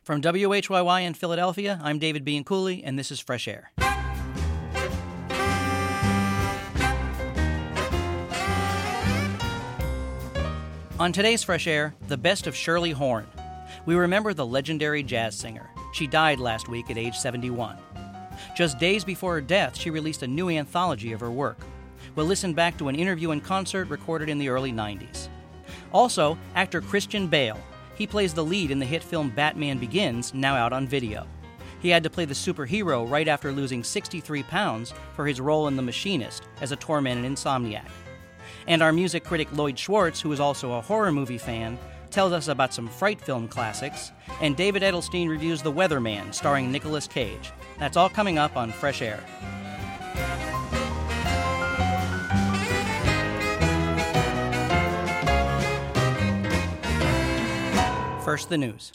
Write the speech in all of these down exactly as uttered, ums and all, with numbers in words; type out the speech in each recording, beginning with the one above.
From W H Y Y in Philadelphia, I'm David Bianculli, and this is Fresh Air. On today's Fresh Air, the best of Shirley Horn. We remember the legendary jazz singer. She died last week at age seventy-one. Just days before her death, she released a new anthology of her work. We'll listen back to an interview and concert recorded in the early nineties. Also, actor Christian Bale. He plays the lead in the hit film Batman Begins, now out on video. He had to play the superhero right after losing sixty-three pounds for his role in The Machinist as a tormented insomniac. And our music critic Lloyd Schwartz, who is also a horror movie fan, tells us about some fright film classics, and David Edelstein reviews The Weatherman, starring Nicolas Cage. That's all coming up on Fresh Air. First, the news.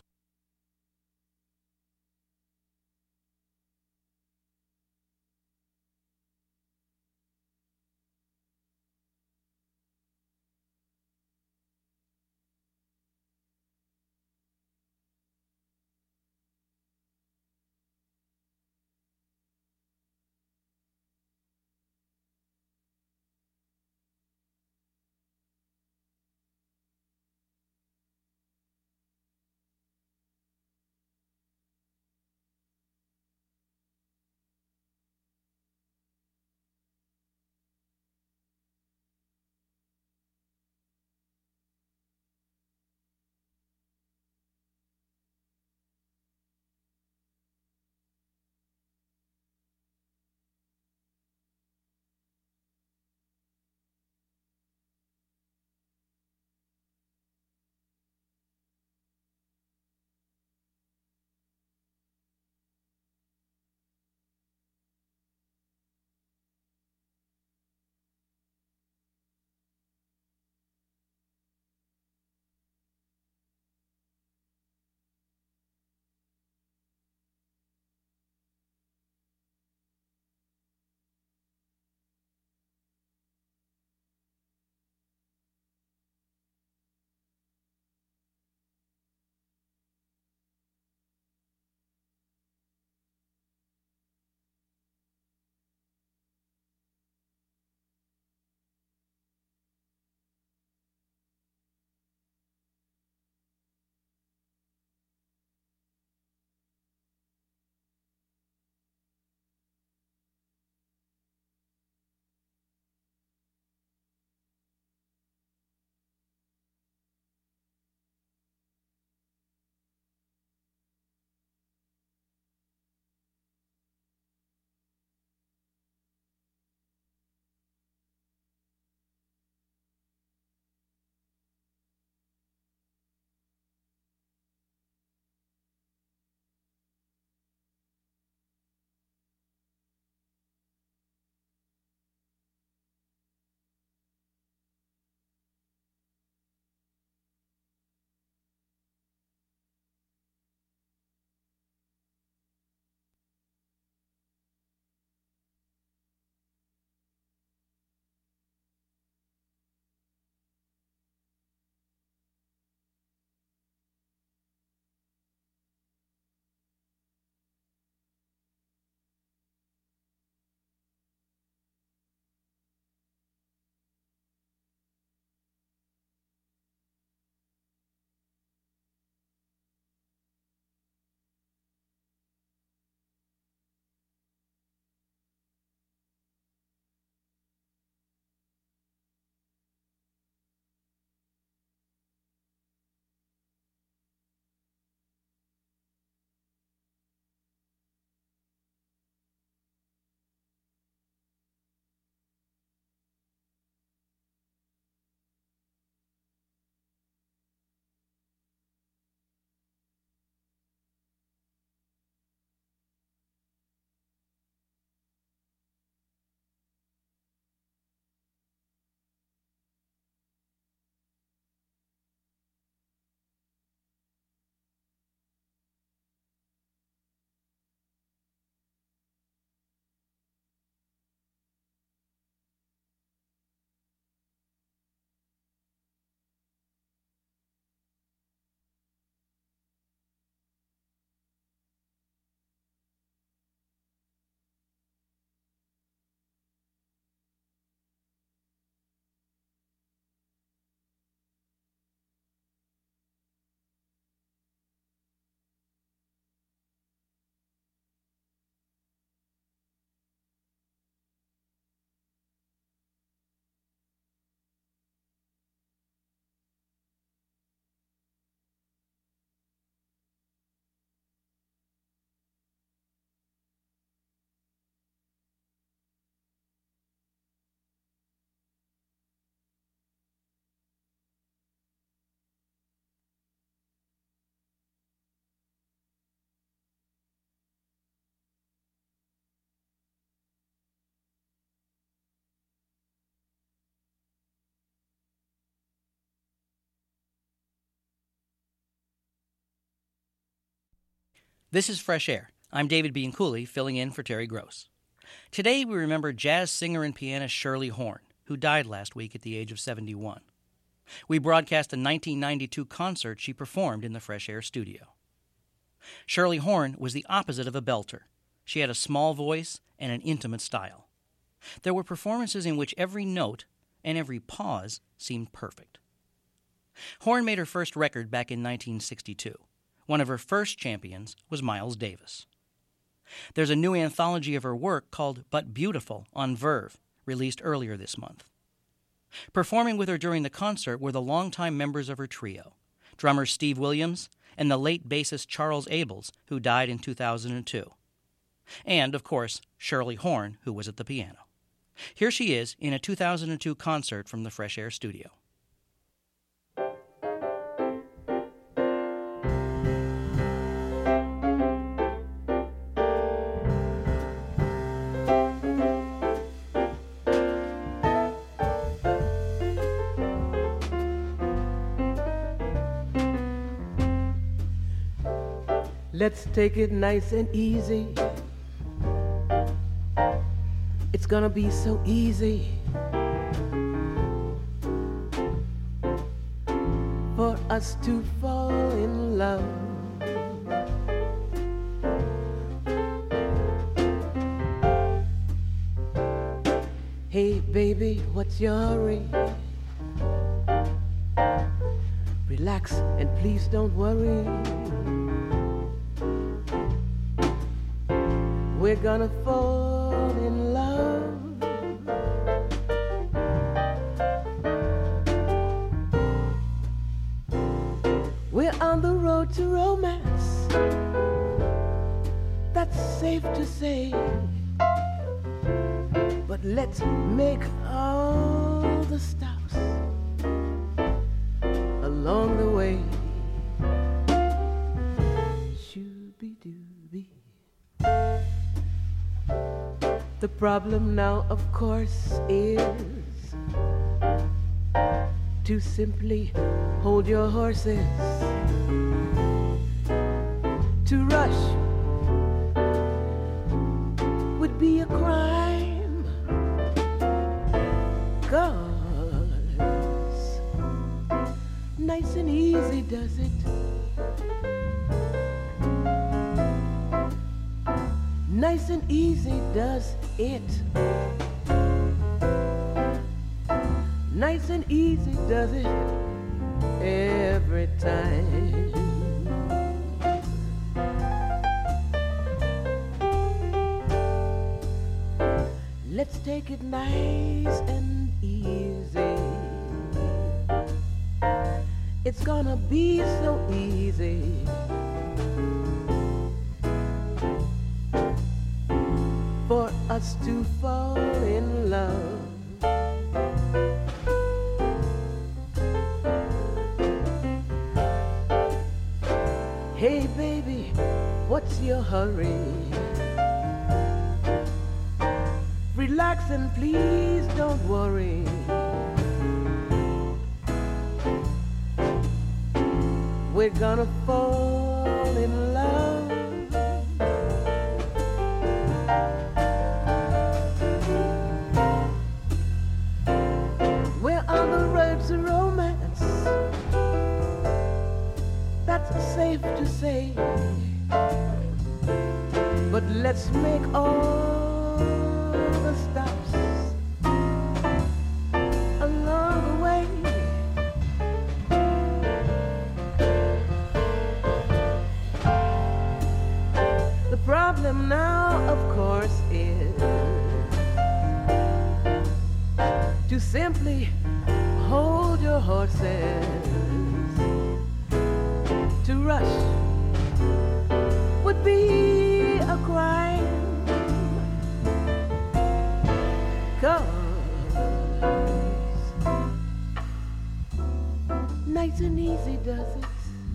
This is Fresh Air. I'm David Bianculli, filling in for Terry Gross. Today we remember jazz singer and pianist Shirley Horn, who died last week at the age of seventy-one. We broadcast a nineteen ninety-two concert she performed in the Fresh Air studio. Shirley Horn was the opposite of a belter. She had a small voice and an intimate style. There were performances in which every note and every pause seemed perfect. Horn made her first record back in nineteen sixty-two. One of her first champions was Miles Davis. There's a new anthology of her work called But Beautiful on Verve, released earlier this month. Performing with her during the concert were the longtime members of her trio, drummer Steve Williams and the late bassist Charles Abels, who died in two thousand two. And, of course, Shirley Horn, who was at the piano. Here she is in a two thousand two concert from the Fresh Air studio. Let's take it nice and easy. It's gonna be so easy for us to fall in love. Hey baby, what's your hurry? Relax and please don't worry. We're gonna fall in love. We're on the road to romance. That's safe to say. But let's make all the stops along the way. Shooby-dooby. The problem now, of course, is to simply hold your horses. To rush would be a crime, 'cause nice and easy does it. Nice and easy does it. Nice and easy does it every time. Let's take it nice and easy. It's gonna be so easy for us to fall in love. Hey baby, what's your hurry? Relax and please don't worry. We're gonna fall in love. We're on the road to romance. That's safe to say. But let's make all the stops along the way. The problem now, of course, is to simply hold your horses. To rush would be a crime, 'cause nice and easy does it.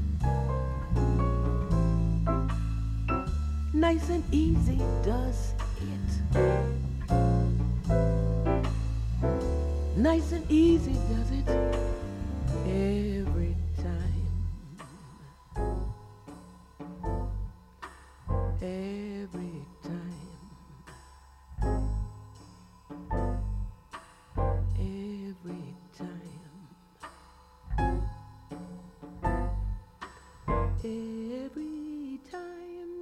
Nice and easy does it. Nice and easy does it every time. every time, every time, every time.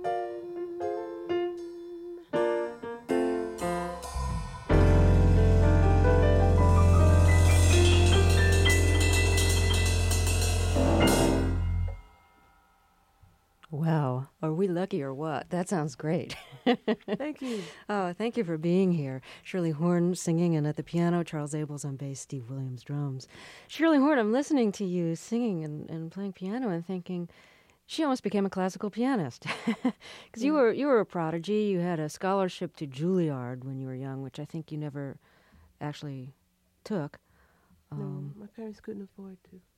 Wow. Are we lucky or what? That sounds great. Thank you. Oh, thank you for being here. Shirley Horn singing, and at the piano, Charles Abels on bass, Steve Williams drums. Shirley Horn, I'm listening to you singing and, and playing piano and thinking she almost became a classical pianist. Because yeah. you were you were a prodigy. You had a scholarship to Juilliard when you were young, which I think you never actually took. Um, no, my parents couldn't afford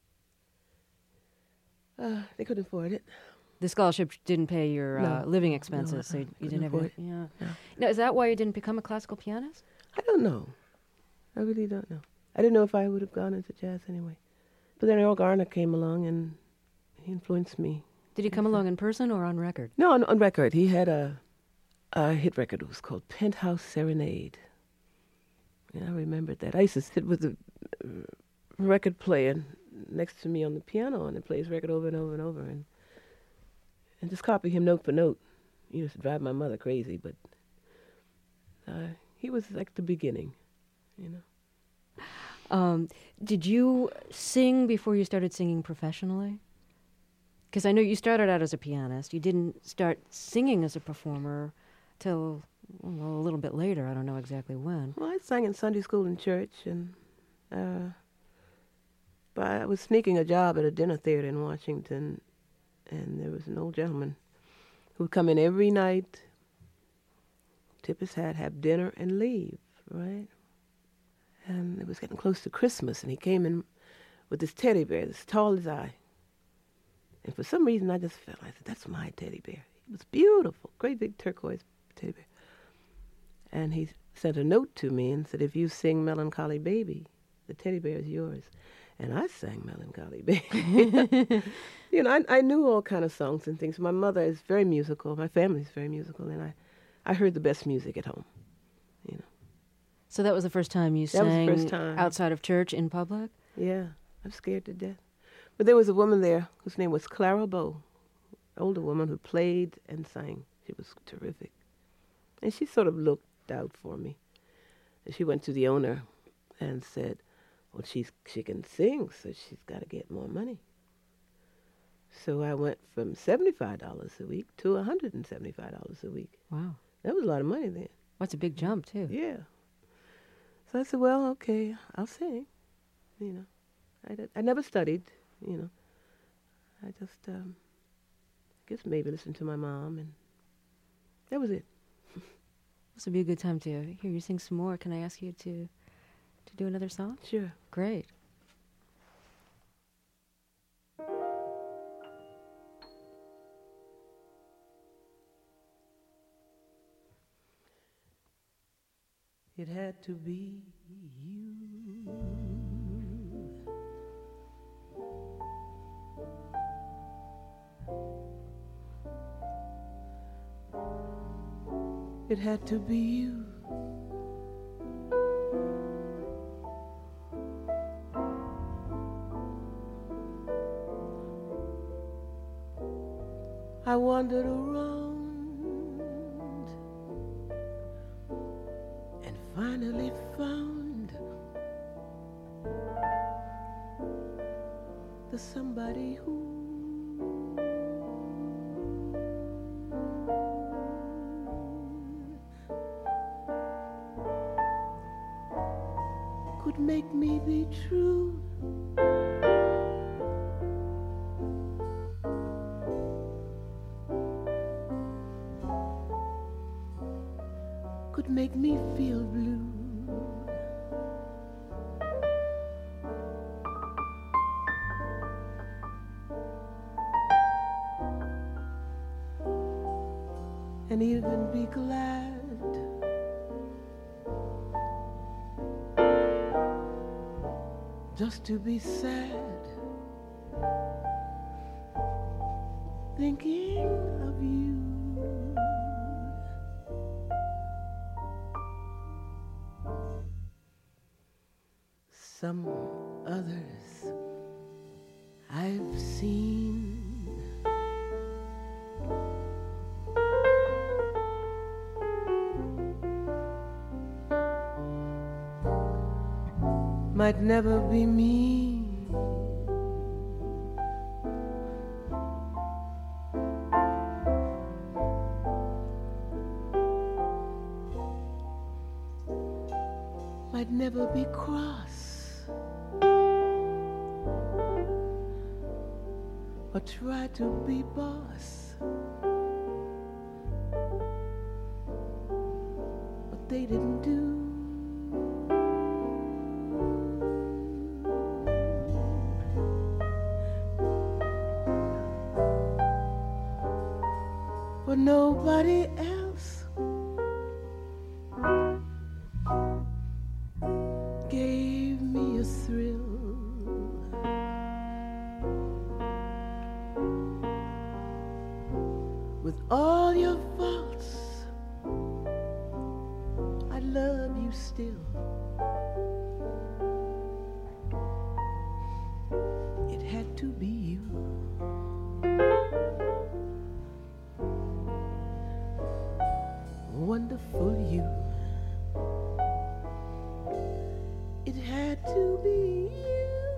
to. Uh, they couldn't afford it. The scholarship didn't pay your no. uh, living expenses, no, so you, you didn't didn't have it. Yeah. No. Now, is that why you didn't become a classical pianist? I don't know. I really don't know. I didn't know if I would have gone into jazz anyway. But then Earl Garner came along and he influenced me. Did he come along in person or on record? No, on, on record. He had a, a hit record. It was called Penthouse Serenade. And I remembered that. I used to sit with the uh, record player next to me on the piano, and it plays record over and over and over, and and just copy him note for note. He used to drive my mother crazy, but uh, he was like the beginning, you know. Um, did you sing before you started singing professionally? Because I know you started out as a pianist. You didn't start singing as a performer till well, a little bit later. I don't know exactly when. Well, I sang in Sunday school and church, and uh, but I was sneaking a job at a dinner theater in Washington, and there was an old gentleman who would come in every night, tip his hat, have dinner, and leave, right? And it was getting close to Christmas, and he came in with this teddy bear as tall as I. And for some reason, I just felt, I said, that's my teddy bear. It was beautiful, great big turquoise teddy bear. And he sent a note to me and said, if you sing Melancholy Baby, the teddy bear is yours. And I sang Melancholy Baby. You know, I, I knew all kind of songs and things. My mother is very musical. My family is very musical. And I, I heard the best music at home, you know. So that was the first time you that sang was the first time. Outside of church in public? Yeah, I'm scared to death. But there was a woman there whose name was Clara Bow, an older woman who played and sang. She was terrific. And she sort of looked out for me. And she went to the owner and said, well, she's, she can sing, so she's got to get more money. So I went from seventy-five dollars a week to one hundred seventy-five dollars a week. Wow. That was a lot of money then. That's a big jump, too. Yeah. So I said, well, okay, I'll sing. You know, I, did, I never studied, you know. I just, um, I guess maybe listened to my mom, and that was it. This would be a good time to hear you sing some more. Can I ask you to, to do another song? Sure. Great. It had to be you. It had to be you. I wandered around and finally found the somebody who could make me be true. Could make me feel blue. And even be glad just to be sad, thinking of you. some others I've seen. Might never be me. Might never be cross or try to be boss, but they didn't do. For nobody else gave me a thrill. With all your faults, I love you still. It had to be you. Wonderful you. It had to be you.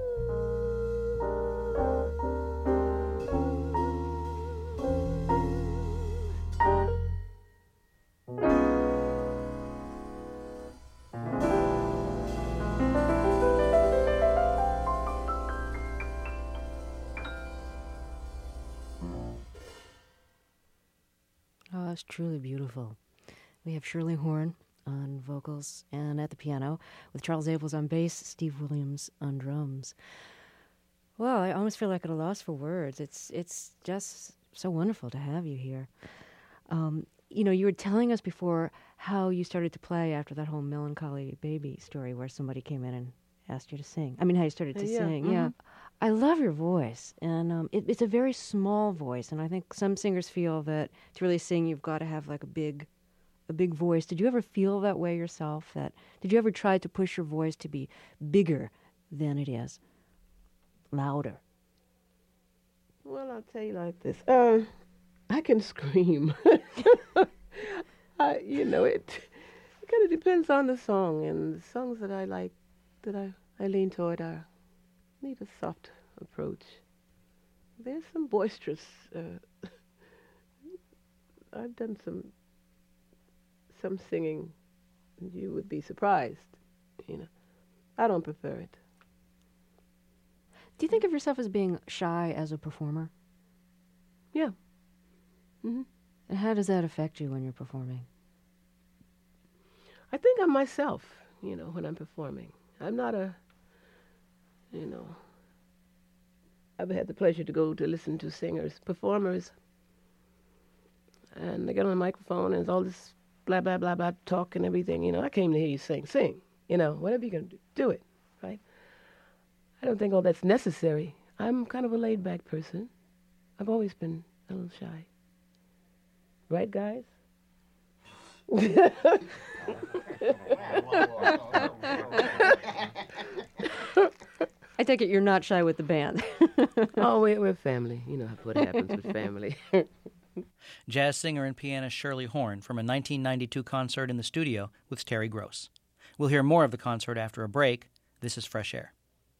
Oh, it's truly beautiful. We have Shirley Horn on vocals and at the piano, with Charles Abels on bass, Steve Williams on drums. Well, I almost feel like at a loss for words. It's it's just so wonderful to have you here. Um, you know, you were telling us before how you started to play after that whole Melancholy Baby story where somebody came in and asked you to sing. I mean, how you started to Yeah, sing. mhm. Yeah. I love your voice, and um, it, it's a very small voice, and I think some singers feel that to really sing, you've got to have like a big a big voice. Did you ever feel that way yourself? That did you ever try to push your voice to be bigger than it is, louder? Well, I'll tell you like this. Uh, I can scream. I, you know, it, it kind of depends on the song, and the songs that I like, that I, I lean toward, are need a soft approach. There's some boisterous. Uh, I've done some some singing. You would be surprised. You know, I don't prefer it. Do you think of yourself as being shy as a performer? Yeah. Mm-hmm. And how does that affect you when you're performing? I think I'm myself, you know, when I'm performing. I'm not a, you know, I've had the pleasure to go to listen to singers, performers, and they get on the microphone and it's all this blah, blah, blah, blah, talk and everything. You know, I came to hear you sing. Sing, you know, whatever you're going to do, do it, right? I don't think all that's necessary. I'm kind of a laid-back person. I've always been a little shy. Right, guys? I take it you're not shy with the band. Oh, we're, we're family. You know what happens with family. Jazz singer and pianist Shirley Horn from a nineteen ninety-two concert in the studio with Terry Gross. We'll hear more of the concert after a break. This is Fresh Air.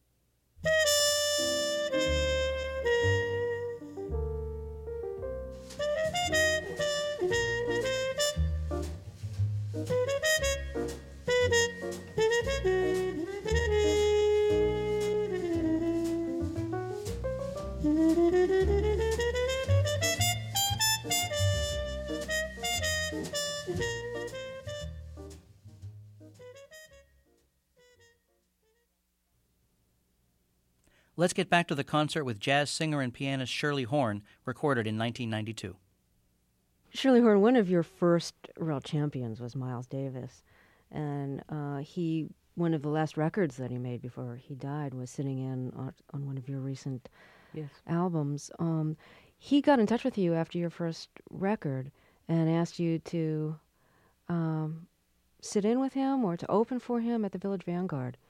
Let's get back to the concert with jazz singer and pianist Shirley Horn, recorded in nineteen ninety-two. Shirley Horn, one of your first real champions was Miles Davis, and uh, he one of the last records that he made before he died was sitting in on, on one of your recent Yes. albums. Um, he got in touch with you after your first record and asked you to um, sit in with him or to open for him at the Village Vanguard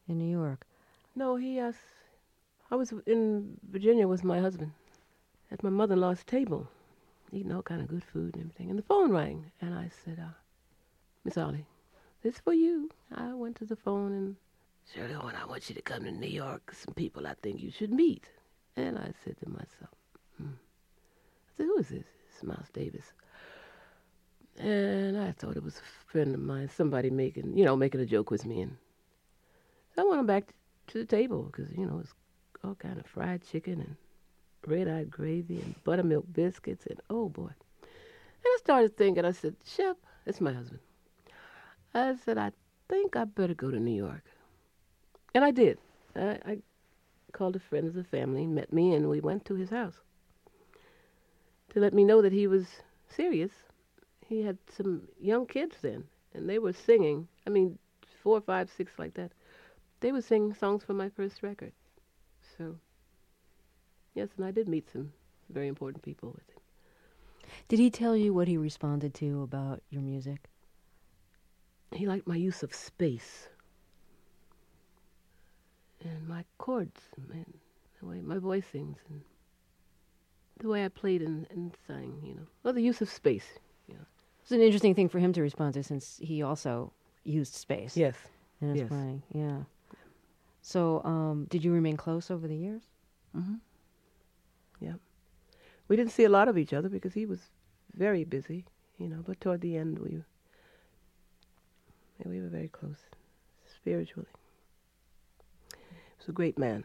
in New York? No, he asked. I was in Virginia with my husband at my mother-in-law's table, eating all kind of good food and everything. And the phone rang, and I said, uh, Miss Ollie, this is for you. I went to the phone and, Shirley Horn, I want you to come to New York. Some people I think you should meet. And I said to myself, hmm. I said, who is this? It's Miles Davis. And I thought it was a friend of mine, somebody making, you know, making a joke with me. And so I went back to the table because, you know, it's all kind of fried chicken and red-eyed gravy and buttermilk biscuits and, oh, boy. And I started thinking, I said, Shep, that's my husband. I said, I think I better go to New York. And I did. I, I called a friend of the family, met me, and we went to his house to let me know that he was serious. He had some young kids then, and they were singing, I mean, four, five, six, like that. They were singing songs from my first record. So, yes, and I did meet some very important people with him. Did he tell you what he responded to about your music? He liked my use of space and my chords and the way my voicings and the way I played and, and sang, you know. Well, the use of space, you know. It's an interesting thing for him to respond to since he also used space. Yes. In his yes. playing, yeah. So, um, did you remain close over the years? Mm-hmm. Yeah. We didn't see a lot of each other because he was very busy, you know, but toward the end we, yeah, we were very close spiritually. He was a great man.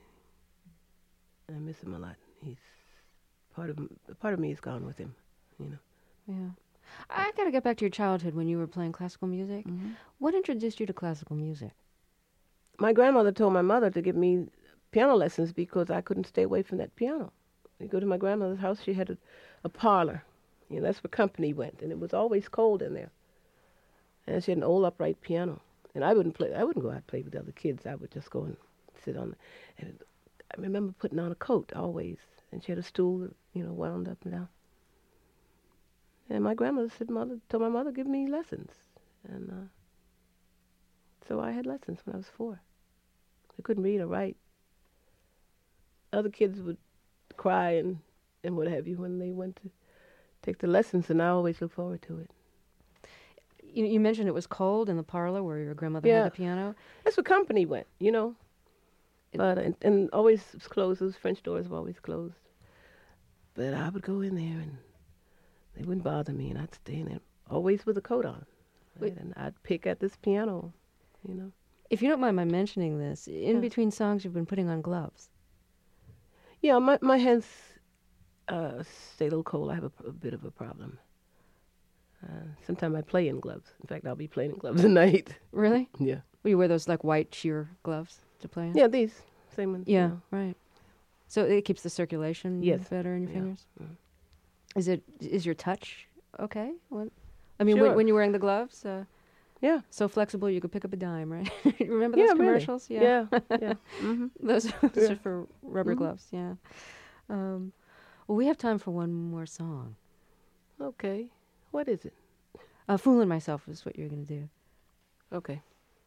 I miss him a lot. He's part of part of me is gone with him, you know. Yeah. I got to get back to your childhood when you were playing classical music. Mm-hmm. What introduced you to classical music? My grandmother told my mother to give me piano lessons because I couldn't stay away from that piano. You go to my grandmother's house, she had a, a parlor. You know, that's where company went, and it was always cold in there. And she had an old upright piano. And I wouldn't play. I wouldn't go out and play with the other kids. I would just go and sit on. And I remember putting on a coat always, and she had a stool, you know, wound up and down. And my grandmother said, "Mother, told my mother, give me lessons." And uh, so I had lessons when I was four. I couldn't read or write. Other kids would cry and, and what have you when they went to take the lessons, and I always look forward to it. You, you mentioned it was cold in the parlor where your grandmother Yeah. had the piano. That's where company went, you know. But and, and always it was closed. Those French doors were always closed. But I would go in there and they wouldn't bother me, and I'd stay in there always with a coat on, right? And I'd pick at this piano, you know. If you don't mind my mentioning this, in Yeah. between songs you've been putting on gloves. Yeah, my my hands uh, stay a little cold. I have a, a bit of a problem. Uh, sometimes I play in gloves. In fact, I'll be playing in gloves tonight. Really? Yeah. Well, you wear those like white sheer gloves to play in? Yeah, these same ones. Yeah, You know. right. So it keeps the circulation Yes. better in your Yeah. fingers? Mhm. Is it is your touch okay? When, I mean, Sure. when, when you're wearing the gloves, uh, Yeah. so flexible you could pick up a dime, right? You remember those Yeah, really. commercials? Yeah. Yeah. Mm-hmm. Those, those Yeah. are for rubber Mhm. gloves, yeah. Um, well, we have time for one more song. Okay. What is it? Uh, Fooling Myself is what you're going to do. Okay.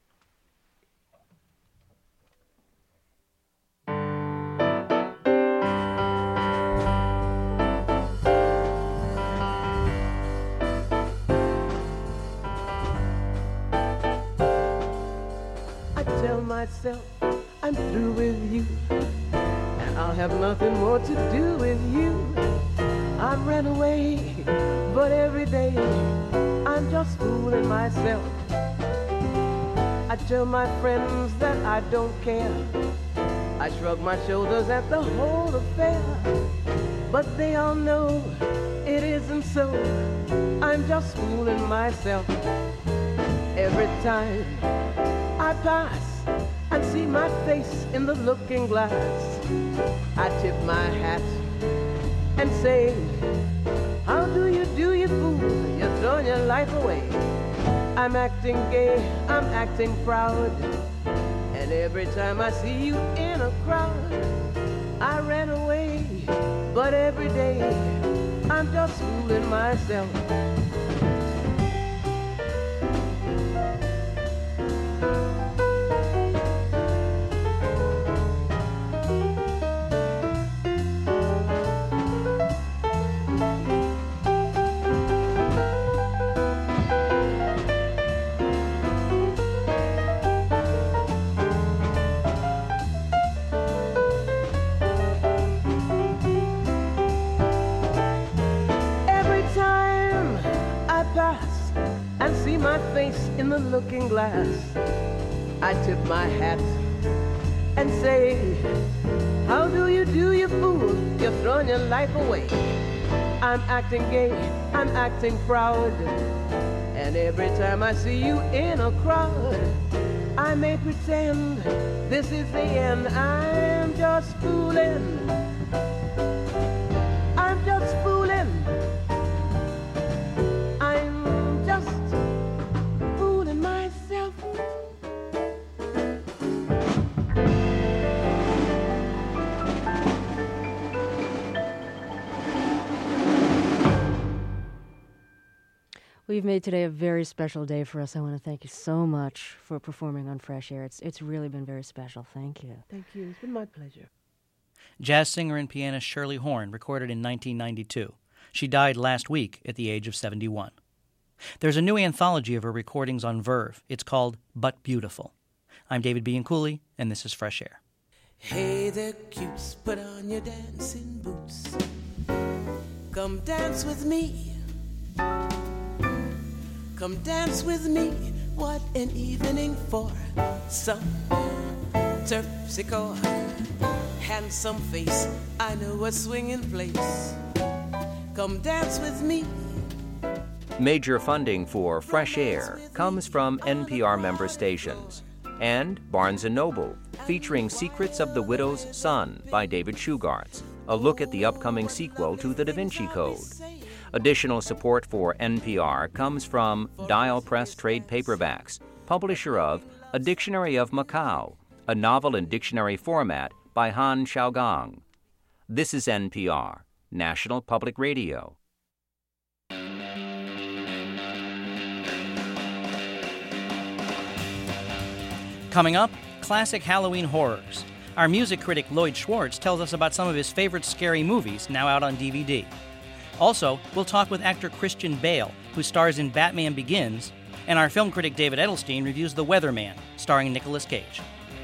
I tell myself I'm through with you, and I'll have nothing more to do with you. I ran away, but every day I'm just fooling myself. I tell my friends that I don't care. I shrug my shoulders at the whole affair, but they all know it isn't so. I'm just fooling myself. Every time I pass and see my face in the looking glass, I tip my hat and say, how do you do, you fool? You're throwing your life away. I'm acting gay, I'm acting proud, and every time I see you in a crowd, I ran away, but every day I'm just fooling myself. pass and see my face in the looking glass, I tip my hat and say, how do you do, you fool? You're throwing your life away. I'm acting gay, I'm acting proud, and every time I see you in a crowd, I may pretend this is the end. I'm just fooling. I'm just fooling. I'm just fooling myself. We've made today a very special day for us. I want to thank you so much for performing on Fresh Air. It's it's really been very special. Thank you. Thank you. It's been my pleasure. Jazz singer and pianist Shirley Horn recorded in nineteen ninety-two. She died last week at the age of seventy-one. There's a new anthology of her recordings on Verve. It's called But Beautiful. I'm David Bianculli, and this is Fresh Air. Hey there, cutes, put on your dancing boots. Come dance with me. Come dance with me. What an evening for some terpsichore. Handsome face, I know a swinging place. Come dance with me. Major funding for Fresh Air comes from N P R member stations and Barnes and Noble, featuring Secrets of the Widow's Son by David Shugarts, a look at the upcoming sequel to The Da Vinci Code. Additional support for N P R comes from Dial Press Trade Paperbacks, publisher of A Dictionary of Macau, a novel in dictionary format by Han Xiaogang. This is N P R, National Public Radio. Coming up, classic Halloween horrors. Our music critic Lloyd Schwartz tells us about some of his favorite scary movies now out on D V D. Also, we'll talk with actor Christian Bale, who stars in Batman Begins, and our film critic David Edelstein reviews The Weatherman, starring Nicolas Cage.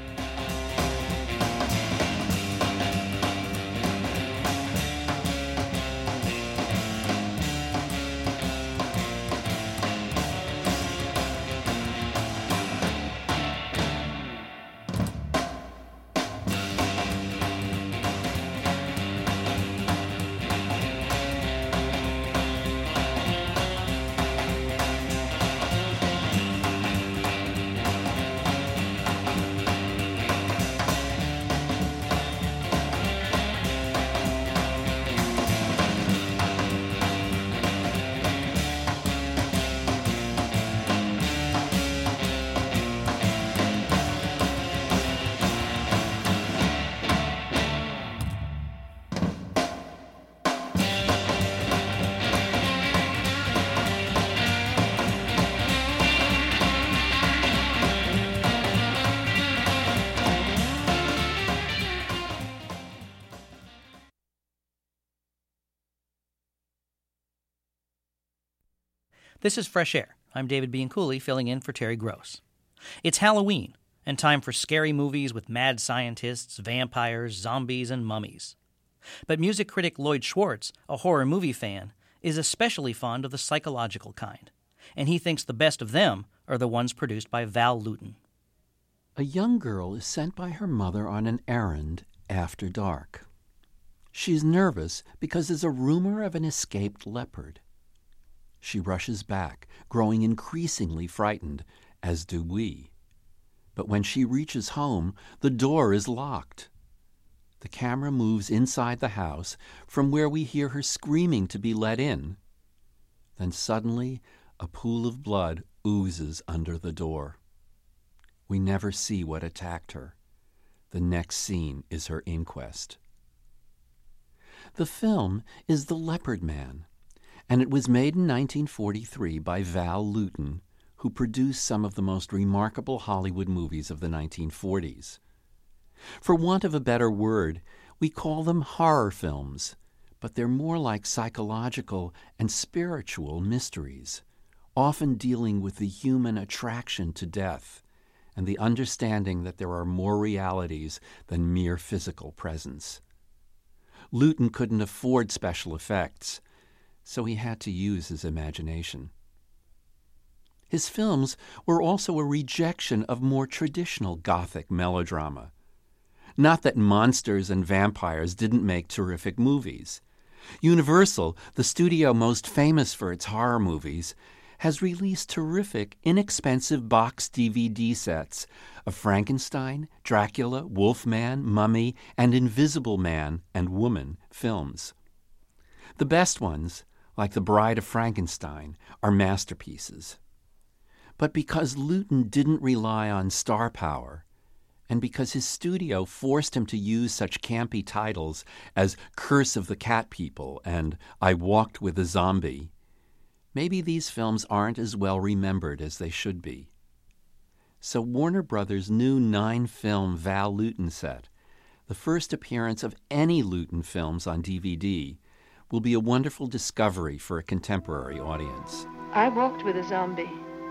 This is Fresh Air. I'm David Bianculli, filling in for Terry Gross. It's Halloween, and time for scary movies with mad scientists, vampires, zombies, and mummies. But music critic Lloyd Schwartz, a horror movie fan, is especially fond of the psychological kind, and he thinks the best of them are the ones produced by Val Lewton. A young girl is sent by her mother on an errand after dark. She's nervous because there's a rumor of an escaped leopard. She rushes back, growing increasingly frightened, as do we. But when she reaches home, the door is locked. The camera moves inside the house, from where we hear her screaming to be let in. Then suddenly, a pool of blood oozes under the door. We never see what attacked her. The next scene is her inquest. The film is The Leopard Man, and it was made in nineteen forty-three by Val Lewton, who produced some of the most remarkable Hollywood movies of the nineteen forties. For want of a better word, we call them horror films, but they're more like psychological and spiritual mysteries, often dealing with the human attraction to death and the understanding that there are more realities than mere physical presence. Lewton couldn't afford special effects, so he had to use his imagination. His films were also a rejection of more traditional Gothic melodrama. Not that monsters and vampires didn't make terrific movies. Universal, the studio most famous for its horror movies, has released terrific, inexpensive box D V D sets of Frankenstein, Dracula, Wolfman, Mummy, and Invisible Man and Woman films. The best ones, like The Bride of Frankenstein, are masterpieces. But because Lewton didn't rely on star power, and because his studio forced him to use such campy titles as Curse of the Cat People and I Walked with a Zombie, maybe these films aren't as well remembered as they should be. So Warner Brothers' new nine-film Val Lewton set, the first appearance of any Lewton films on D V D, will be a wonderful discovery for a contemporary audience. I walked with a zombie.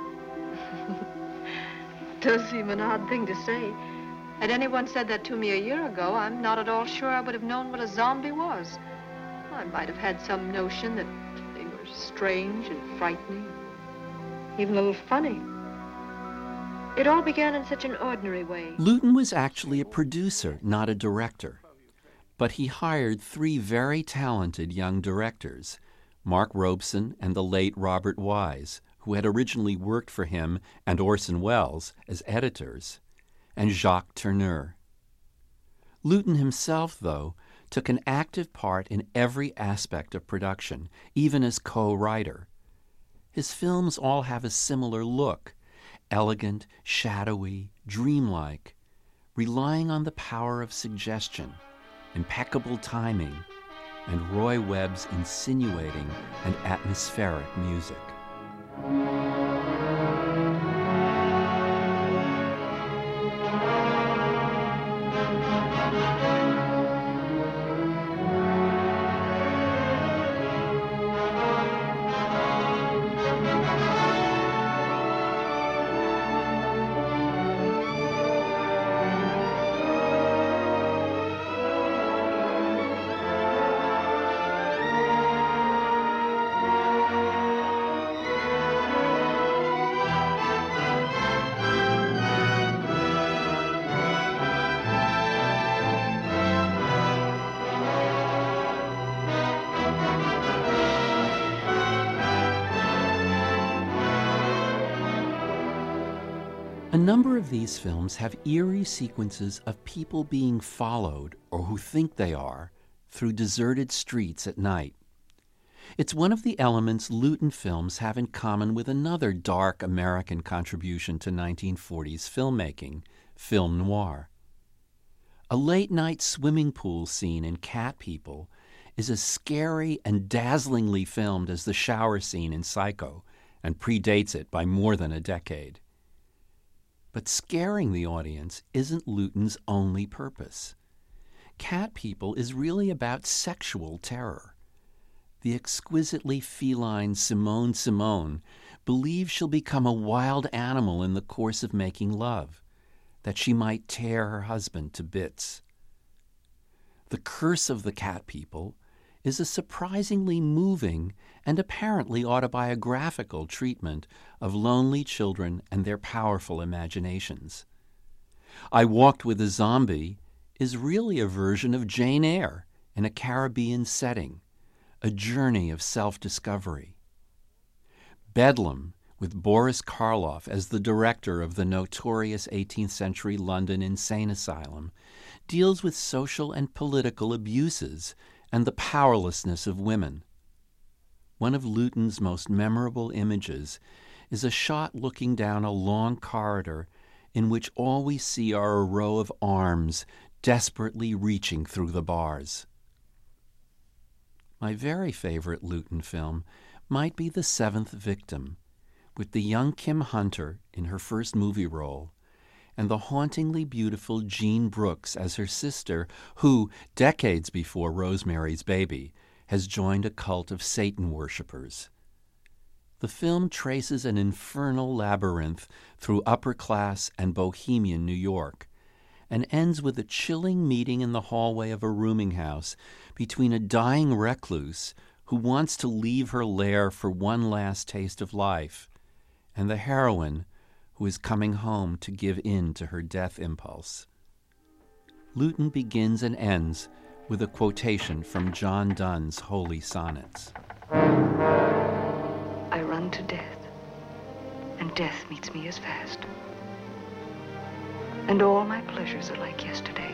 Does seem an odd thing to say. Had anyone said that to me a year ago, I'm not at all sure I would have known what a zombie was. I might have had some notion that they were strange and frightening, even a little funny. It all began in such an ordinary way. Lewton was actually a producer, not a director. But he hired three very talented young directors, Mark Robeson and the late Robert Wise, who had originally worked for him and Orson Welles as editors, and Jacques Tourneur. Lewton himself, though, took an active part in every aspect of production, even as co-writer. His films all have a similar look, elegant, shadowy, dreamlike, relying on the power of suggestion, impeccable timing, and Roy Webb's insinuating and atmospheric music. A number of these films have eerie sequences of people being followed, or who think they are, through deserted streets at night. It's one of the elements Lewton films have in common with another dark American contribution to nineteen forties filmmaking, film noir. A late-night swimming pool scene in Cat People is as scary and dazzlingly filmed as the shower scene in Psycho, and predates it by more than a decade. But scaring the audience isn't Lewton's only purpose. Cat People is really about sexual terror. The exquisitely feline Simone Simone believes she'll become a wild animal in the course of making love, that she might tear her husband to bits. The Curse of the Cat People is a surprisingly moving and apparently autobiographical treatment of lonely children and their powerful imaginations. I Walked with a Zombie is really a version of Jane Eyre in a Caribbean setting, a journey of self-discovery. Bedlam, with Boris Karloff as the director of the notorious eighteenth century London insane asylum, deals with social and political abuses and the powerlessness of women. One of Lewton's most memorable images is a shot looking down a long corridor in which all we see are a row of arms desperately reaching through the bars. My very favorite Lewton film might be The Seventh Victim, with the young Kim Hunter in her first movie role, and the hauntingly beautiful Jean Brooks as her sister, who, decades before Rosemary's Baby, has joined a cult of Satan worshippers. The film traces an infernal labyrinth through upper-class and bohemian New York, and ends with a chilling meeting in the hallway of a rooming house between a dying recluse who wants to leave her lair for one last taste of life, and the heroine who is coming home to give in to her death impulse. Luton begins and ends with a quotation from John Donne's Holy Sonnets. I run to death, and death meets me as fast. And all my pleasures are like yesterday.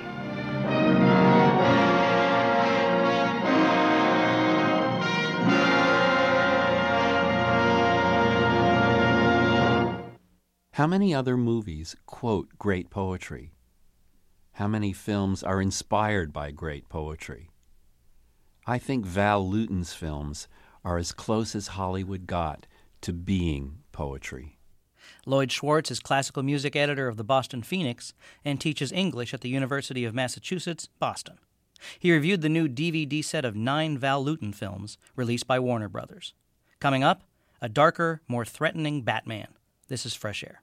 How many other movies quote great poetry? How many films are inspired by great poetry? I think Val Lewton's films are as close as Hollywood got to being poetry. Lloyd Schwartz is classical music editor of the Boston Phoenix and teaches English at the University of Massachusetts, Boston. He reviewed the new D V D set of nine Val Lewton films released by Warner Brothers. Coming up, a darker, more threatening Batman. This is Fresh Air.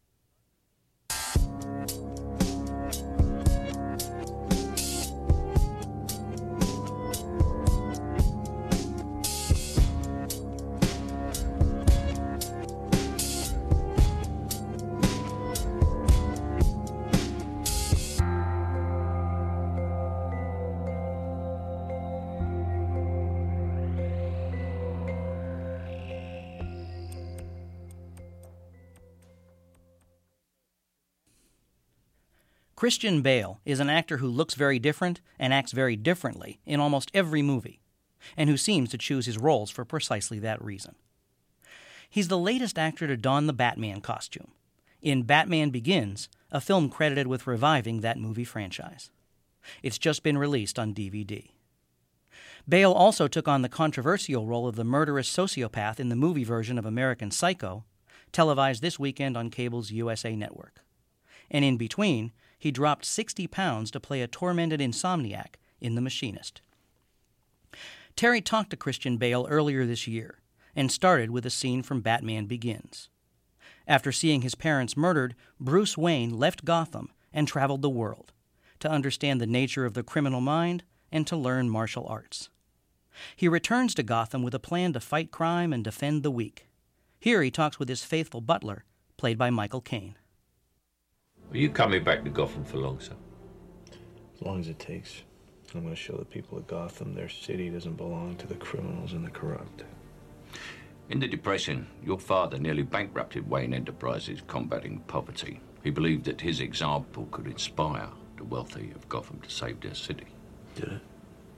Christian Bale is an actor who looks very different and acts very differently in almost every movie, and who seems to choose his roles for precisely that reason. He's the latest actor to don the Batman costume, in Batman Begins, a film credited with reviving that movie franchise. It's just been released on D V D. Bale also took on the controversial role of the murderous sociopath in the movie version of American Psycho, televised this weekend on cable's U S A Network. And in between, he dropped sixty pounds to play a tormented insomniac in The Machinist. Terry talked to Christian Bale earlier this year and started with a scene from Batman Begins. After seeing his parents murdered, Bruce Wayne left Gotham and traveled the world to understand the nature of the criminal mind and to learn martial arts. He returns to Gotham with a plan to fight crime and defend the weak. Here he talks with his faithful butler, played by Michael Caine. Are you coming back to Gotham for long, sir? As long as it takes. I'm going to show the people of Gotham their city doesn't belong to the criminals and the corrupt. In the Depression, your father nearly bankrupted Wayne Enterprises combating poverty. He believed that his example could inspire the wealthy of Gotham to save their city. Did it?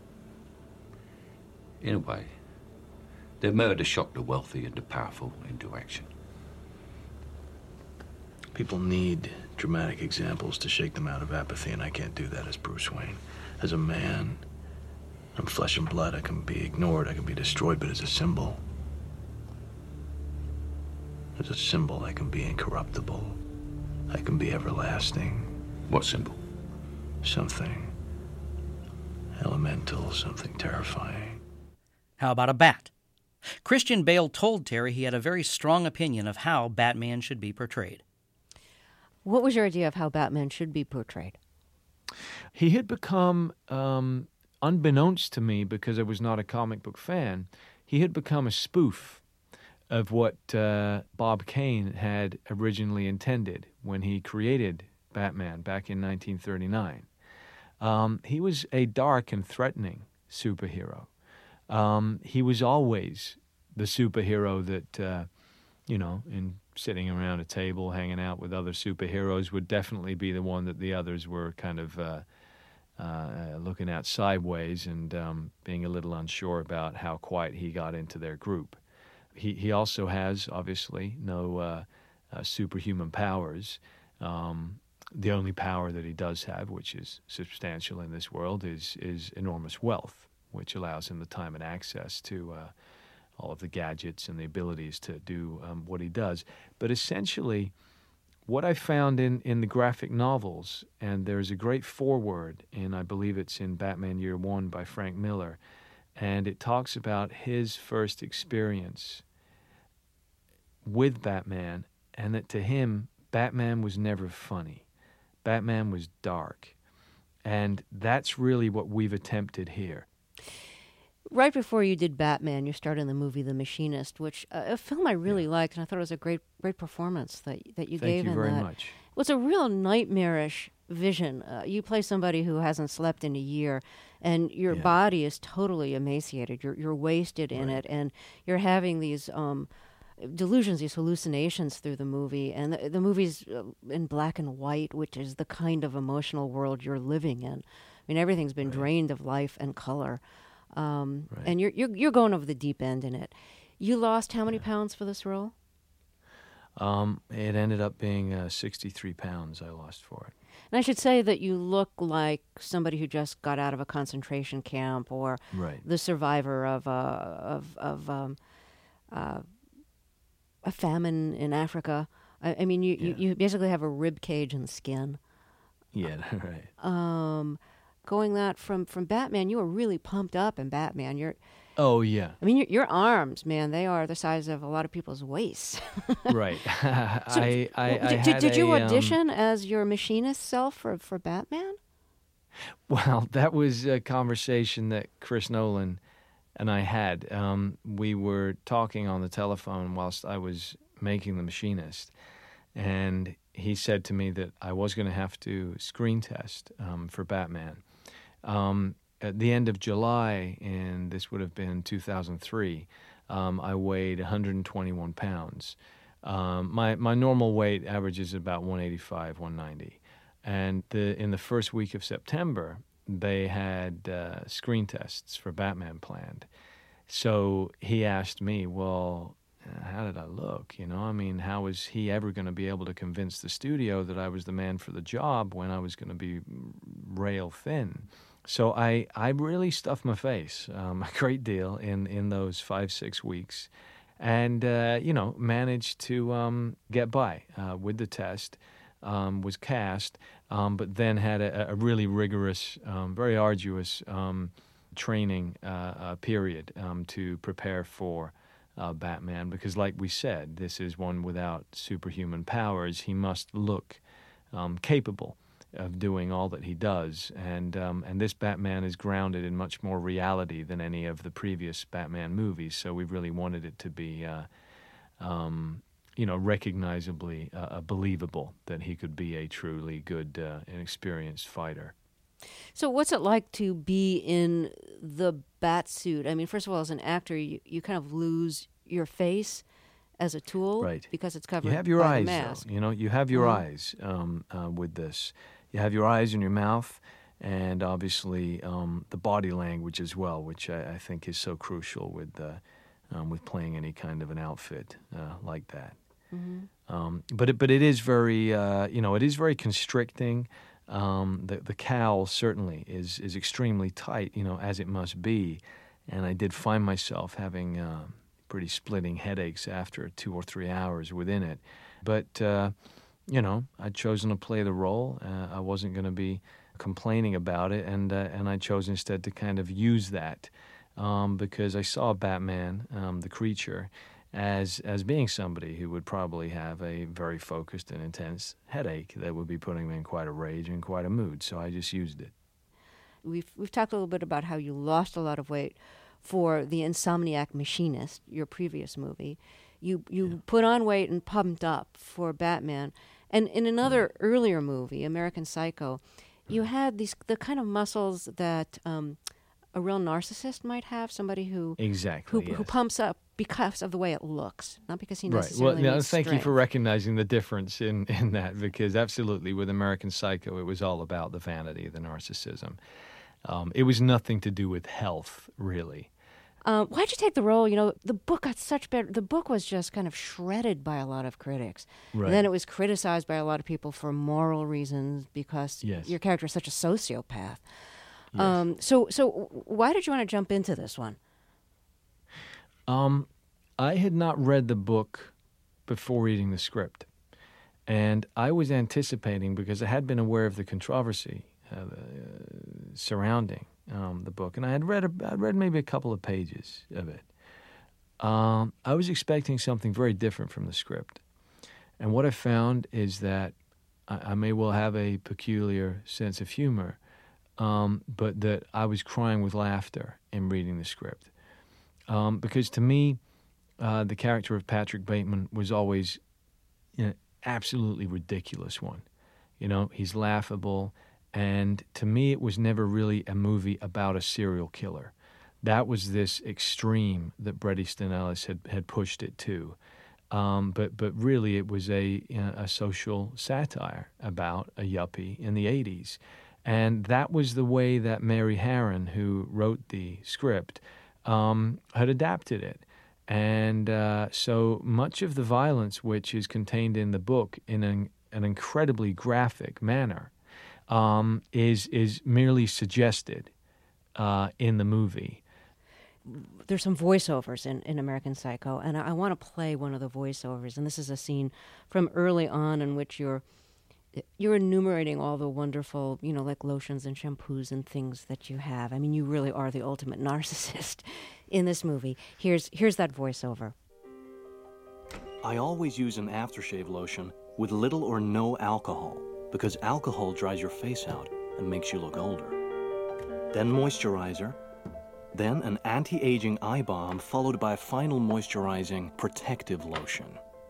In a way, their murder shocked the wealthy and the powerful into action. People need dramatic examples to shake them out of apathy, and I can't do that as Bruce Wayne. As a man, I'm flesh and blood. I can be ignored, I can be destroyed, but as a symbol, as a symbol, I can be incorruptible. I can be everlasting. What symbol? Something elemental, something terrifying. How about a bat? Christian Bale told Terry he had a very strong opinion of how Batman should be portrayed. What was your idea of how Batman should be portrayed? He had become, um, unbeknownst to me because I was not a comic book fan, he had become a spoof of what uh, Bob Kane had originally intended when he created Batman back in nineteen thirty-nine. Um, he was a dark and threatening superhero. Um, he was always the superhero that, uh, you know, in sitting around a table, hanging out with other superheroes, would definitely be the one that the others were kind of uh, uh, looking at sideways and um, being a little unsure about how quiet he got into their group. He he also has, obviously, no uh, uh, superhuman powers. Um, the only power that he does have, which is substantial in this world, is is enormous wealth, which allows him the time and access to uh, all of the gadgets and the abilities to do um, what he does. But essentially, what I found in, in the graphic novels, and there's a great foreword, and I believe it's in Batman Year One by Frank Miller, and it talks about his first experience with Batman, and that to him, Batman was never funny. Batman was dark. And that's really what we've attempted here. Right before you did Batman, you starred in the movie The Machinist, which uh, a film I really yeah. liked, and I thought it was a great, great performance that that you Thank gave you in very that. much. It was a real nightmarish vision. Uh, you play somebody who hasn't slept in a year, and your Yeah. body is totally emaciated. You're you're wasted in Right. it, and you're having these um, delusions, these hallucinations through the movie. And the, the movie's uh, in black and white, which is the kind of emotional world you're living in. I mean, everything's been Right. drained of life and color. Um, Right. And you're, you're you're going over the deep end in it. You lost how many pounds for this role? Um, it ended up being uh, sixty-three pounds I lost for it. And I should say that you look like somebody who just got out of a concentration camp, or Right. the survivor of a of of um, uh, a famine in Africa. I, I mean, you, Yeah. you you basically have a rib cage and skin. Yeah, right. Um, going that from from Batman, you were really pumped up in Batman. You're Oh, yeah. I mean, your, your arms, man, they are the size of a lot of people's waists. Right. So, I, I, well, I did, had did you a, um, audition as your machinist self for, for Batman? Well, that was a conversation that Chris Nolan and I had. Um, we were talking on the telephone whilst I was making The Machinist, and he said to me that I was going to have to screen test um, for Batman. Um, at the end of July, and this would have been two thousand three, um, I weighed one hundred twenty-one pounds. Um, my, my normal weight averages about one eighty-five, one ninety. And the, in the first week of September, they had uh, screen tests for Batman planned. So he asked me, well, how did I look? You know, I mean, how was he ever going to be able to convince the studio that I was the man for the job when I was going to be rail thin? So I, I really stuffed my face um, a great deal in, in those five, six weeks and, uh, you know, managed to um, get by uh, with the test, um, was cast, um, but then had a, a really rigorous, um, very arduous um, training uh, uh, period um, to prepare for uh, Batman because, like we said, this is one without superhuman powers. He must look um, capable of doing all that he does, and um, and this Batman is grounded in much more reality than any of the previous Batman movies. So we really wanted it to be, uh, um, you know, recognizably uh, believable that he could be a truly good uh, and experienced fighter. So what's it like to be in the bat suit? I mean, first of all, as an actor, you, you kind of lose your face as a tool, right? Because it's covered you have your by eyes, the mask. Though, you know, you have your Mm-hmm. eyes um, uh, with this. You have your eyes and your mouth, and obviously um, the body language as well, which I, I think is so crucial with uh, um, with playing any kind of an outfit uh, like that. Mm-hmm. Um, but it, but it is very uh, you know it is very constricting. Um, the the cowl certainly is is extremely tight, you know, as it must be, and I did find myself having uh, pretty splitting headaches after two or three hours within it, but. Uh, You know, I'd chosen to play the role. Uh, I wasn't going to be complaining about it, and uh, and I chose instead to kind of use that um, because I saw Batman, um, the creature, as as being somebody who would probably have a very focused and intense headache that would be putting me in quite a rage and quite a mood. So I just used it. We've we've talked a little bit about how you lost a lot of weight for The Insomniac Machinist, your previous movie. You you Yeah. put on weight and pumped up for Batman. And in another earlier movie, American Psycho, you had these the kind of muscles that um, a real narcissist might have, somebody who Exactly, who, yes. who pumps up because of the way it looks, not because he Right. necessarily Well, yeah, needs thank you for strength. recognizing the difference in, in that, because absolutely with American Psycho, it was all about the vanity, the narcissism. Um, it was nothing to do with health, really. Um, why'd you take the role? You know, the book got such better. The book was just kind of shredded by a lot of critics. Right. And then it was criticized by a lot of people for moral reasons because Yes. your character is such a sociopath. Yes. Um, so, so why did you want to jump into this one? Um, I had not read the book before reading the script, and I was anticipating, because I had been aware of the controversy uh, uh, surrounding um, the book, and I had read a, I'd read maybe a couple of pages of it. Um, I was expecting something very different from the script, and what I found is that I, I may well have a peculiar sense of humor, um, but that I was crying with laughter in reading the script. Um, because to me, uh, the character of Patrick Bateman was always an absolutely ridiculous one. You know, he's laughable, and to me it was never really a movie about a serial killer. That was this extreme that Bret Easton Ellis had, had pushed it to. Um, but but really it was a, you know, a social satire about a yuppie in the eighties. And that was the way that Mary Harron, who wrote the script, um, had adapted it. And uh, so much of the violence which is contained in the book in an, an incredibly graphic manner um, is, is merely suggested uh, in the movie. There's some voiceovers in, in American Psycho, and I, I want to play one of the voiceovers. And this is a scene from early on in which you're you're enumerating all the wonderful, you know, like lotions and shampoos and things that you have. I mean, you really are the ultimate narcissist in this movie. Here's here's that voiceover. I always use an aftershave lotion with little or no alcohol because alcohol dries your face out and makes you look older. Then moisturizer. Then an anti-aging eye balm followed by a final moisturizing protective lotion.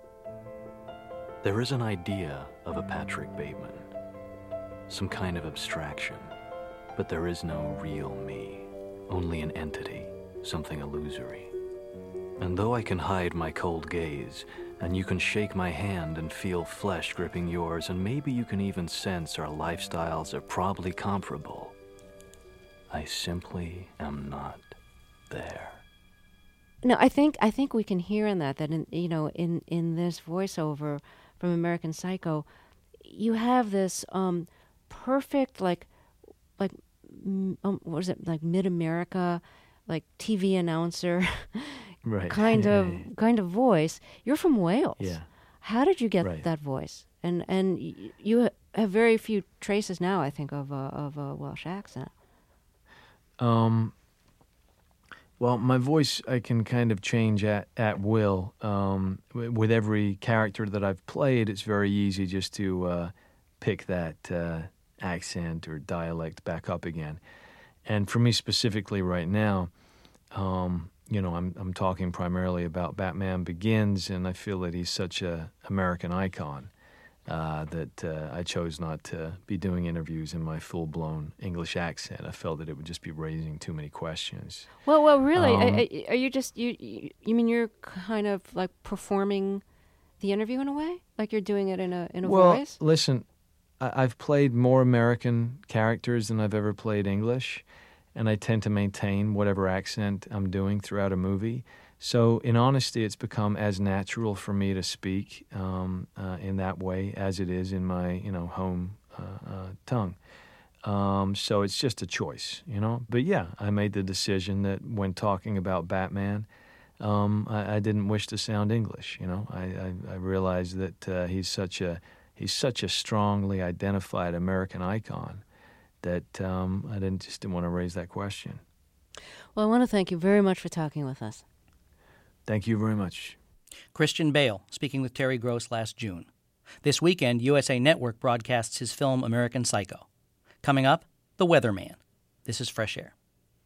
There is an idea of a Patrick Bateman, some kind of abstraction, but there is no real me, only an entity, something illusory. And though I can hide my cold gaze, and you can shake my hand and feel flesh gripping yours, and maybe you can even sense our lifestyles are probably comparable, I simply am not there. No, I think I think we can hear in that that in you know in, in this voiceover from American Psycho, you have this um, perfect like like um, what was it like Mid America like T V announcer right. kind yeah, of yeah, yeah. kind of voice. You're from Wales. Yeah. How did you get right. that voice? And and y- you have very few traces now, I think, of a, of a Welsh accent. Um, well, my voice I can kind of change at, at will. Um, with every character that I've played, it's very easy just to uh, pick that uh, accent or dialect back up again. And for me specifically right now, um, you know, I'm I'm talking primarily about Batman Begins, and I feel that he's such a American icon. Uh, that uh, I chose not to be doing interviews in my full-blown English accent. I felt that it would just be raising too many questions. Well, well, really, Um, I, I, are you just you, you? You mean you're kind of like performing the interview in a way, like you're doing it in a in a well, voice? listen, I, I've played more American characters than I've ever played English, and I tend to maintain whatever accent I'm doing throughout a movie. So, in honesty, it's become as natural for me to speak um, uh, in that way as it is in my, you know, home uh, uh, tongue. Um, so it's just a choice, you know. But yeah, I made the decision that when talking about Batman, um, I, I didn't wish to sound English. You know, I, I, I realized that uh, he's such a he's such a strongly identified American icon that um, I didn't just didn't want to raise that question. Well, I want to thank you very much for talking with us. Thank you very much. Christian Bale, speaking with Terry Gross last June. This weekend, U S A Network broadcasts his film American Psycho. Coming up, The Weatherman. This is Fresh Air.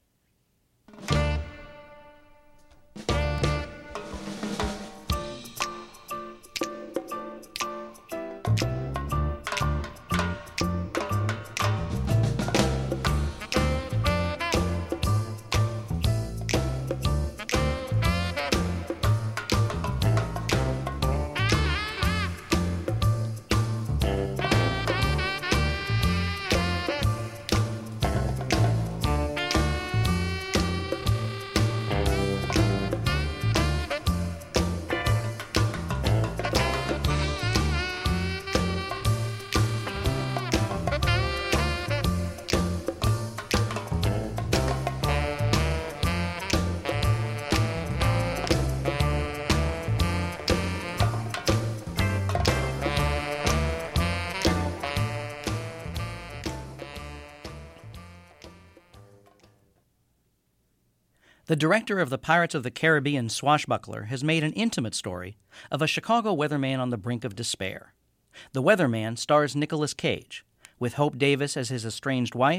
The director of the Pirates of the Caribbean Swashbuckler has made an intimate story of a Chicago weatherman on the brink of despair. The Weatherman stars Nicolas Cage, with Hope Davis as his estranged wife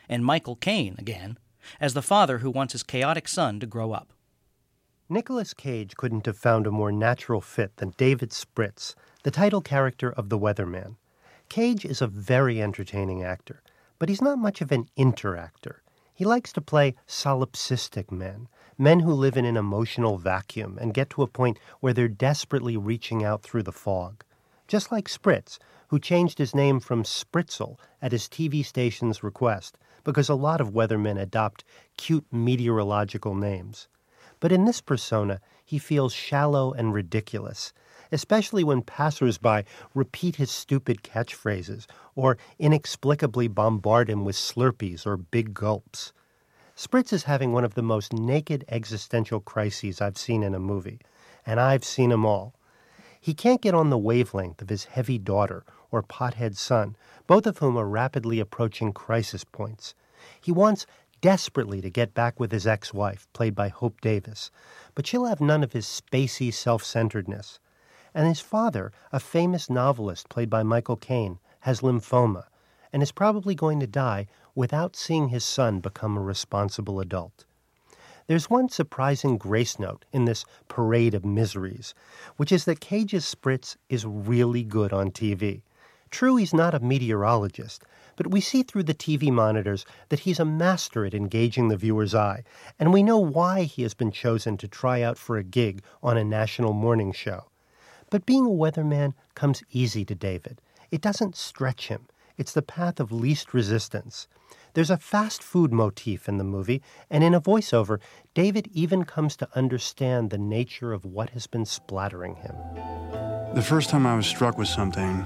and Michael Caine again, as the father who wants his chaotic son to grow up. Nicolas Cage couldn't have found a more natural fit than David Spritz, the title character of The Weatherman. Cage is a very entertaining actor, but he's not much of an interactor. He likes to play solipsistic men, men who live in an emotional vacuum and get to a point where they're desperately reaching out through the fog. Just like Spritz, who changed his name from Spritzel at his T V station's request, because a lot of weathermen adopt cute meteorological names. But in this persona, he feels shallow and ridiculous, especially when passersby repeat his stupid catchphrases or inexplicably bombard him with Slurpees or big gulps. Spritz is having one of the most naked existential crises I've seen in a movie, and I've seen them all. He can't get on the wavelength of his heavy daughter or pothead son, both of whom are rapidly approaching crisis points. He wants desperately to get back with his ex-wife, played by Hope Davis, but she'll have none of his spacey self-centeredness. And his father, a famous novelist played by Michael Caine, has lymphoma and is probably going to die without seeing his son become a responsible adult. There's one surprising grace note in this parade of miseries, which is that Cage's Spritz is really good on T V. True, he's not a meteorologist, but we see through the T V monitors that he's a master at engaging the viewer's eye, and we know why he has been chosen to try out for a gig on a national morning show. But being a weatherman comes easy to David. It doesn't stretch him. It's the path of least resistance. There's a fast food motif in the movie, and in a voiceover, David even comes to understand the nature of what has been splattering him. The first time I was struck with something,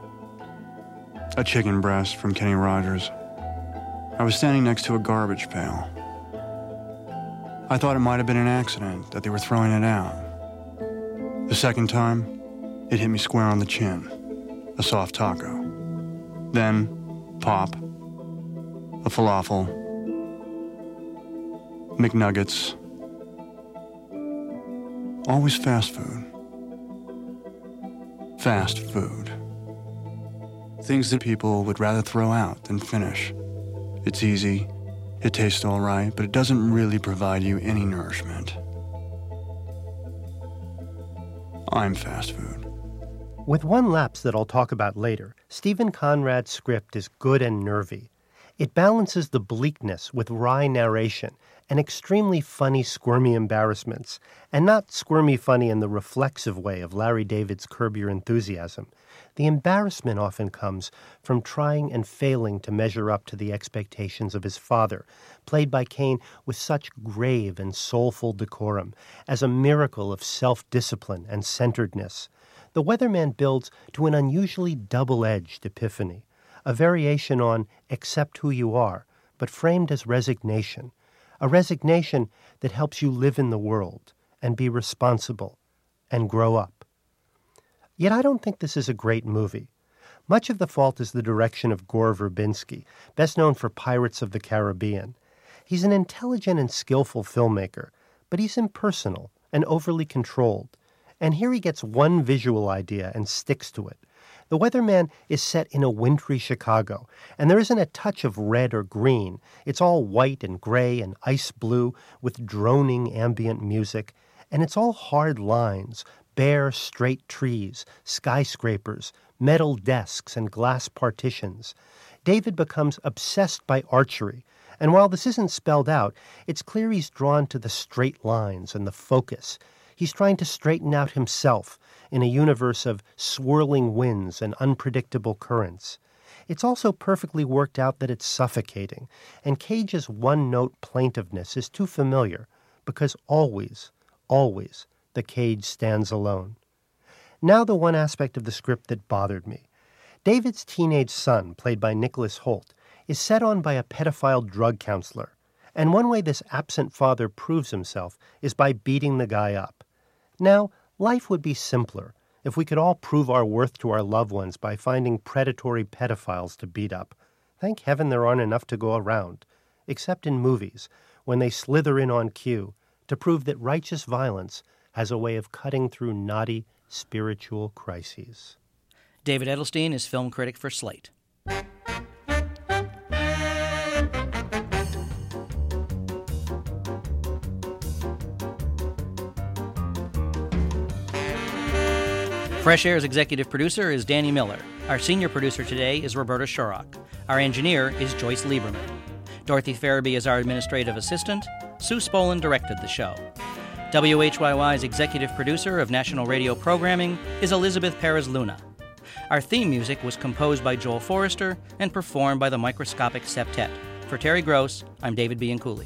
a chicken breast from Kenny Rogers, I was standing next to a garbage pail. I thought it might have been an accident, that they were throwing it out. The second time, it hit me square on the chin, a soft taco. Then, pop, a falafel, McNuggets, always fast food. Fast food. Things that people would rather throw out than finish. It's easy, it tastes all right, but it doesn't really provide you any nourishment. I'm fast food. With one lapse that I'll talk about later, Stephen Conrad's script is good and nervy. It balances the bleakness with wry narration and extremely funny, squirmy embarrassments, and not squirmy funny in the reflexive way of Larry David's Curb Your Enthusiasm. The embarrassment often comes from trying and failing to measure up to the expectations of his father, played by Caine with such grave and soulful decorum, as a miracle of self-discipline and centeredness. The Weatherman builds to an unusually double-edged epiphany, a variation on accept who you are, but framed as resignation, a resignation that helps you live in the world and be responsible and grow up. Yet I don't think this is a great movie. Much of the fault is the direction of Gore Verbinski, best known for Pirates of the Caribbean. He's an intelligent and skillful filmmaker, but he's impersonal and overly controlled. And here he gets one visual idea and sticks to it. The Weatherman is set in a wintry Chicago, and there isn't a touch of red or green. It's all white and gray and ice blue with droning ambient music, and it's all hard lines, bare, straight trees, skyscrapers, metal desks, and glass partitions. David becomes obsessed by archery, and while this isn't spelled out, it's clear he's drawn to the straight lines and the focus. He's trying to straighten out himself in a universe of swirling winds and unpredictable currents. It's also perfectly worked out that it's suffocating, and Cage's one-note plaintiveness is too familiar, because always, always, the Cage stands alone. Now the one aspect of the script that bothered me. David's teenage son, played by Nicholas Hoult, is set on by a pedophile drug counselor, and one way this absent father proves himself is by beating the guy up. Now, life would be simpler if we could all prove our worth to our loved ones by finding predatory pedophiles to beat up. Thank heaven there aren't enough to go around, except in movies, when they slither in on cue to prove that righteous violence has a way of cutting through knotty spiritual crises. David Edelstein is film critic for Slate. Fresh Air's executive producer is Danny Miller. Our senior producer today is Roberta Shorrock. Our engineer is Joyce Lieberman. Dorothy Farabee is our administrative assistant. Sue Spolin directed the show. W H Y Y's executive producer of national radio programming is Elizabeth Perez Luna. Our theme music was composed by Joel Forrester and performed by the Microscopic Septet. For Terry Gross, I'm David Bianculli.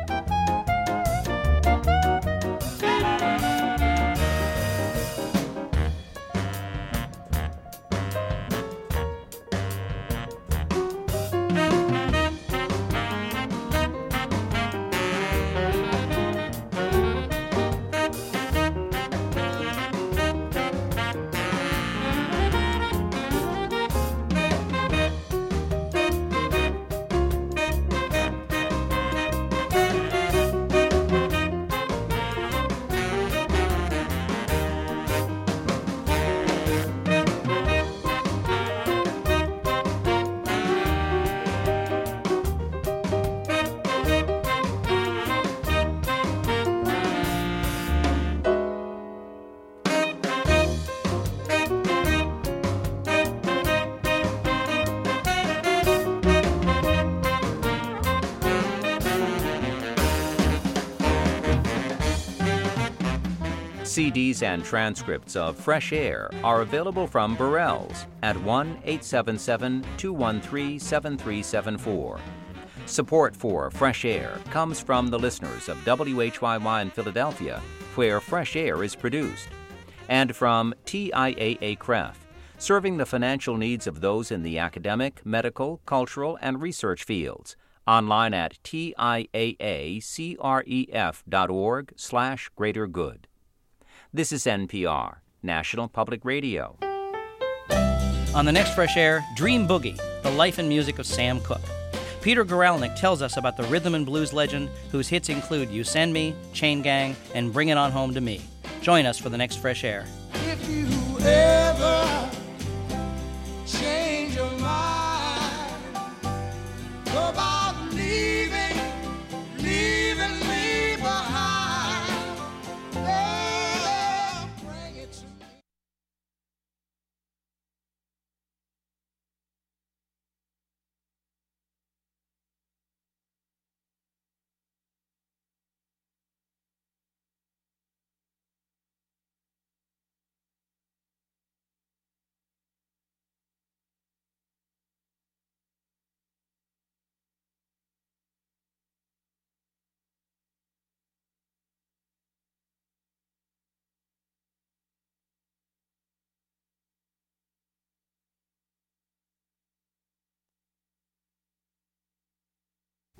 C Ds and transcripts of Fresh Air are available from Burrell's at one eight seven seven, two one three, seven three seven four. Support for Fresh Air comes from the listeners of W H Y Y in Philadelphia, where Fresh Air is produced, and from T I A A C R E F, serving the financial needs of those in the academic, medical, cultural, and research fields. Online at T I A A C R E F dot org slash greater good. This is N P R, National Public Radio. On the next Fresh Air, Dream Boogie, the life and music of Sam Cooke. Peter Guralnick tells us about the rhythm and blues legend whose hits include You Send Me, Chain Gang, and Bring It On Home to Me. Join us for the next Fresh Air. If you ever